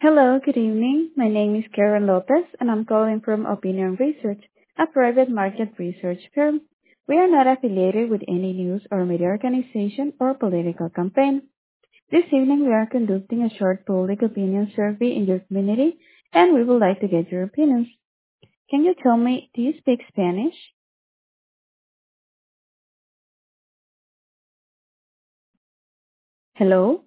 Hello, good evening. My name is Karen Lopez, and I'm calling from Opinion Research, a private market research firm. We are not affiliated with any news or media organization or political campaign. This evening, we are conducting a short public opinion survey in your community, and we would like to get your opinions. Can you tell me, do you speak Spanish? Hello?